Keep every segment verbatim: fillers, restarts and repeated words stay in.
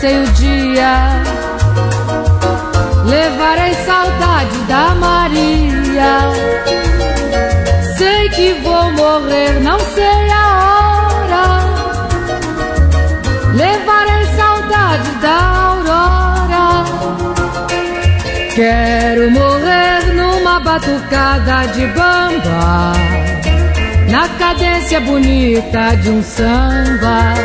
amanhecei o dia, levarei saudade da Maria. Sei que vou morrer, não sei a hora, levarei saudade da aurora. Quero morrer numa batucada de bamba, na cadência bonita de um samba.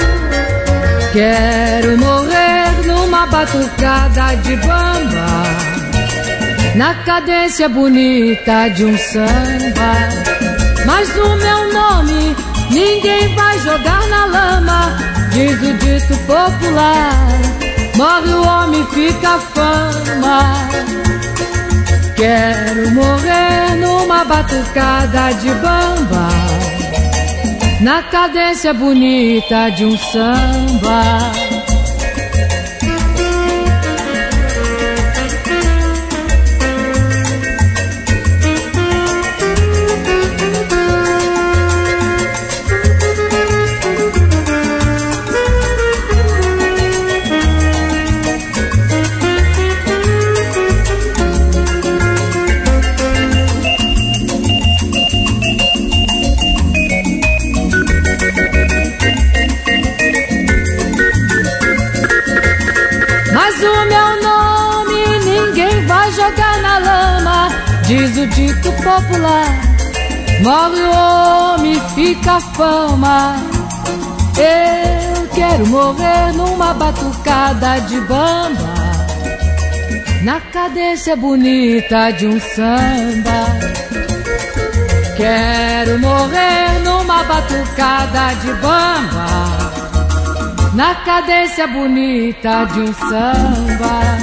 Quero morrer numa batucada de bamba, na cadência bonita de um samba. Mas o meu nome ninguém vai jogar na lama, diz o dito popular. Morre o homem, fica a fama. Quero morrer numa batucada de bamba, na cadência bonita de um samba. Diz o dito popular, morre o homem, fica a fama. Eu quero morrer numa batucada de bamba, na cadência bonita de um samba. Quero morrer numa batucada de bamba, na cadência bonita de um samba.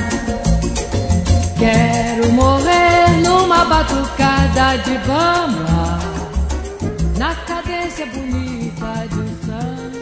Quero morrer numa batucada de bamba, na cadência bonita de um samba.